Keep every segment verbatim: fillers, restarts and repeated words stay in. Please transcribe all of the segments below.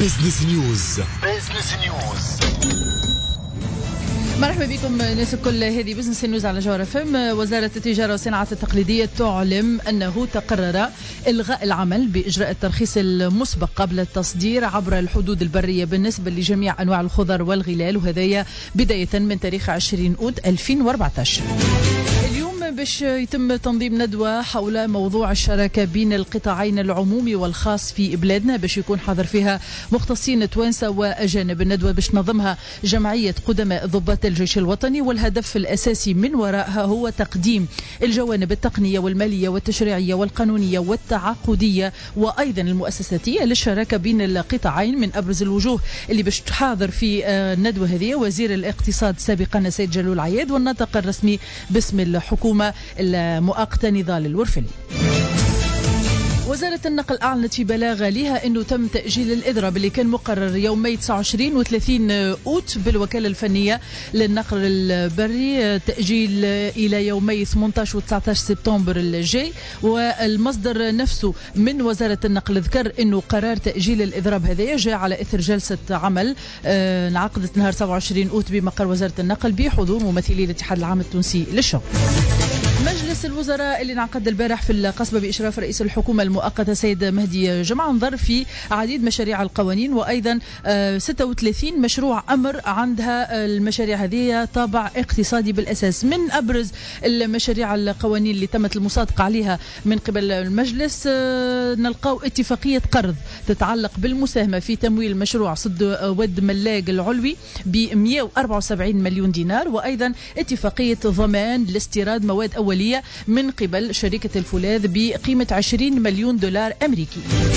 بزنس نيوز. بزنس نيوز. مرحبا بكم ناس الكل، هذه بزنس نيوز على جوهر اف ام. وزارة التجارة والصناعة التقليدية تعلم أنه تقرر إلغاء العمل بإجراء الترخيص المسبق قبل التصدير عبر الحدود البرية بالنسبة لجميع أنواع الخضر والغلال، وهذايا بداية من تاريخ عشرين أوت ألفين وأربعة عشر. اليوم باش يتم تنظيم ندوة حول موضوع الشراكة بين القطاعين العمومي والخاص في بلادنا، باش يكون حاضر فيها مختصين توانسة وأجانب. الندوة باش تنظمها جمعية قدماء ضباط الجيش الوطني، والهدف الأساسي من وراءها هو تقديم الجوانب التقنية والمالية والتشريعية والقانونية والتعاقدية وأيضا المؤسساتية للشراكة بين القطاعين. من أبرز الوجوه اللي باش تحاضر في الندوة هذه وزير الاقتصاد سابقا سيد جلول عياد، والناطق الرسمي باسم الحكومة المؤقتة نضال الورفلي. وزارة النقل أعلنت في بلاغ لها أنه تم تأجيل الإضراب اللي كان مقرر يومي تسعة وعشرين و ثلاثين أوت بالوكالة الفنية للنقل البري، تأجيل إلى يومي ثمانية عشر و تسعة عشر سبتمبر الجاي. والمصدر نفسه من وزارة النقل ذكر أنه قرار تأجيل الإضراب هذا جاء على إثر جلسة عمل انعقدت نهار سبعة وعشرين أوت بمقر وزارة النقل بحضور ممثلي الاتحاد العام التونسي للشغل. مجلس الوزراء اللي انعقد البارح في القصبة بإشراف رئيس الحكومة المؤقتة سيد مهدي جمعة انظر في عديد مشاريع القوانين، وأيضا ستة وثلاثين مشروع أمر عندها المشاريع هذه طابع اقتصادي بالأساس. من أبرز المشاريع القوانين اللي تمت المصادقة عليها من قبل المجلس نلقاو اتفاقية قرض تتعلق بالمساهمة في تمويل مشروع صد ود ملاق العلوي ب مئة وأربعة وسبعين مليون دينار، وأيضا اتفاقية ضمان لاستيراد مواد أولية من قبل شركة الفولاذ بقيمة عشرين مليون دولار أمريكي.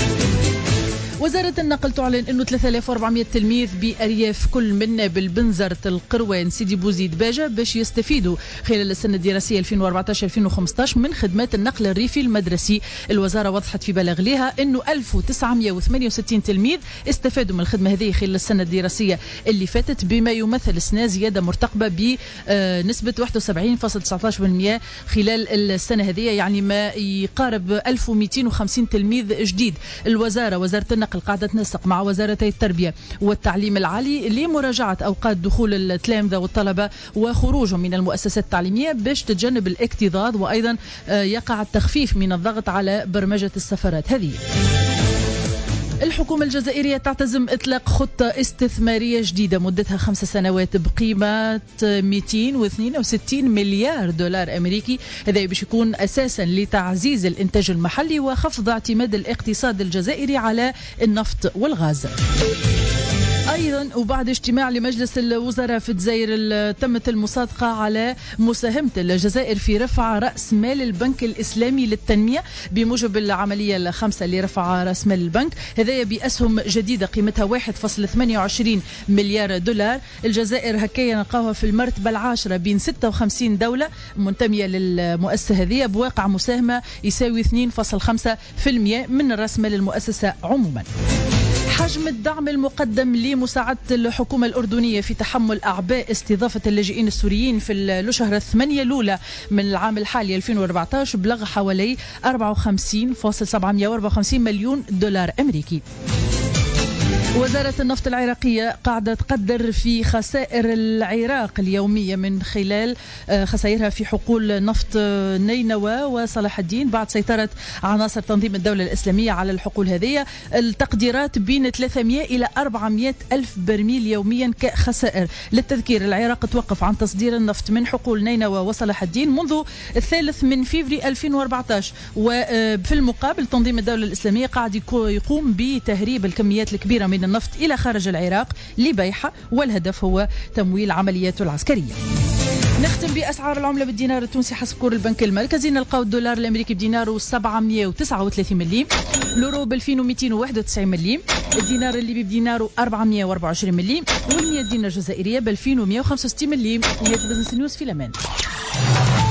وزارة النقل تعلن أنه ثلاثة آلاف وأربعمئة تلميذ بأرياف كل من بالبنزرة القروان سيدي بوزيد باجة باش يستفيدوا خلال السنة الدراسية ألفين وأربعة عشر ألفين وخمسة عشر من خدمات النقل الريفي المدرسي. الوزارة وضحت في بلاغ لها أنه ألف وتسعمئة وثمانية وستين تلميذ استفادوا من الخدمة هذه خلال السنة الدراسية اللي فاتت، بما يمثل سنة زيادة مرتقبة بنسبة واحد وسبعين فاصلة تسعة عشر بالمئة خلال السنة هذه، يعني ما يقارب ألف ومئتين وخمسين تلميذ جديد. الوزارة وزارة النقل قاعدة تنسق مع وزارتي التربية والتعليم العالي لمراجعة أوقات دخول التلامذة والطلبة وخروجهم من المؤسسات التعليمية باش تتجنب الاكتظاظ، وأيضا يقع التخفيف من الضغط على برمجة السفرات هذه. الحكومة الجزائرية تعتزم إطلاق خطة استثمارية جديدة مدتها خمس سنوات بقيمة مئتين واثنين وستين مليار دولار أمريكي. هذا باش يكون أساسا لتعزيز الإنتاج المحلي وخفض اعتماد الاقتصاد الجزائري على النفط والغاز. أيضا وبعد اجتماع لمجلس الوزراء في الجزائر تمت المصادقة على مساهمة الجزائر في رفع رأس مال البنك الإسلامي للتنمية بموجب العملية الخامسة اللي رفع رأس مال البنك هذا بأسهم جديدة قيمتها واحد فاصلة ثمانية وعشرين مليار دولار. الجزائر هكايا نلقاوها في المرتبة العاشرة بين ستة وخمسين دولة منتمية للمؤسسة هذه بواقع مساهمة يساوي اثنين فاصلة خمسة بالمئة من رأس مال المؤسسة عموما. حجم الدعم المقدم لمساعدة الحكومة الأردنية في تحمل أعباء استضافة اللاجئين السوريين في الشهر الثمانية الأولى من العام الحالي ألفين وأربعة عشر بلغ حوالي أربعة وخمسين فاصلة سبعمئة وأربعة وخمسين مليون دولار أمريكي. وزارة النفط العراقية قاعدة تقدر في خسائر العراق اليومية من خلال خسائرها في حقول نفط نينوى وصلاح الدين بعد سيطرة عناصر تنظيم الدولة الإسلامية على الحقول هذه. التقديرات بين ثلاثمئة إلى أربعمئة ألف برميل يوميا كخسائر. للتذكير العراق توقف عن تصدير النفط من حقول نينوى وصلاح الدين منذ الثالث من فيفري ألفين وأربعة عشر، وفي المقابل تنظيم الدولة الإسلامية قاعد يقوم بتهريب الكميات الكبيرة من النفط إلى خارج العراق لبيعها، والهدف هو تمويل عملياته العسكرية. نختم بأسعار العملة بالدينار التونسي حسب كور البنك المركزي. نلقاو الدولار الأمريكي بديناره سبعمئة وتسعة وثلاثين مليم، اليورو ب ألفين ومئتين وواحد وتسعين مليم، الدينار الليبي بديناره أربعمئة وأربعة وعشرين مليم، والمية دينار الجزائرية ب ألفين ومئة وخمسة وستين مليم. هي بزنس نيوز في الأمان.